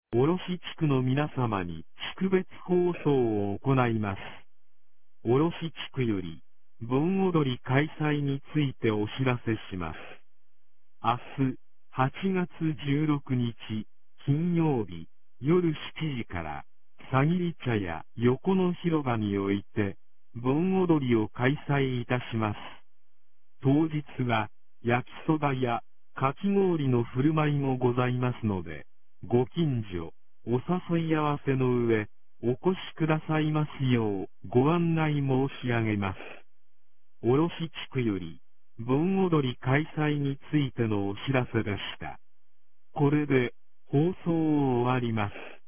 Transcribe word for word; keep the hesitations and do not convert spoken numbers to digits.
卸地区の皆様に識別放送を行います。卸地区より、盆踊り開催についてお知らせします。明日、はちがつじゅうろくにち、金曜日、夜しちじから、さぎり茶屋横の広場において、盆踊りを開催いたします。当日は、焼きそばや、かき氷の振る舞いもございますので、ご近所、お誘い合わせの上、お越しくださいますよう、ご案内申し上げます。卸地区より、盆踊り開催についてのお知らせでした。これで、放送を終わります。